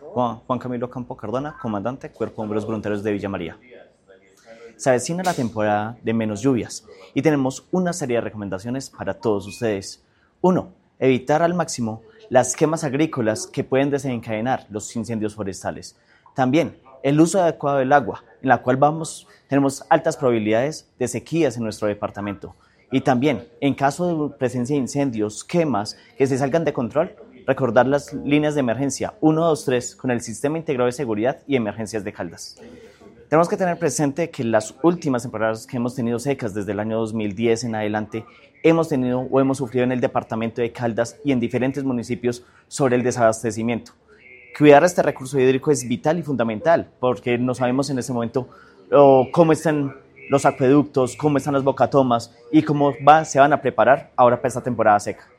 Juan Camilo Campo Cardona, comandante, Cuerpo de Bomberos Voluntarios de Villa María. Se avecina la temporada de menos lluvias y tenemos una serie de recomendaciones para todos ustedes. 1. Evitar al máximo las quemas agrícolas que pueden desencadenar los incendios forestales. También el uso adecuado del agua, en la cual tenemos altas probabilidades de sequías en nuestro departamento. Y también, en caso de presencia de incendios, quemas que se salgan de control, recordar las líneas de emergencia 123 con el Sistema Integrado de Seguridad y Emergencias de Caldas. Tenemos que tener presente que las últimas temporadas que hemos tenido secas desde el año 2010 en adelante, hemos sufrido en el departamento de Caldas y en diferentes municipios sobre el desabastecimiento. Cuidar este recurso hídrico es vital y fundamental porque no sabemos en este momento cómo están los acueductos, cómo están las bocatomas y cómo se van a preparar ahora para esta temporada seca.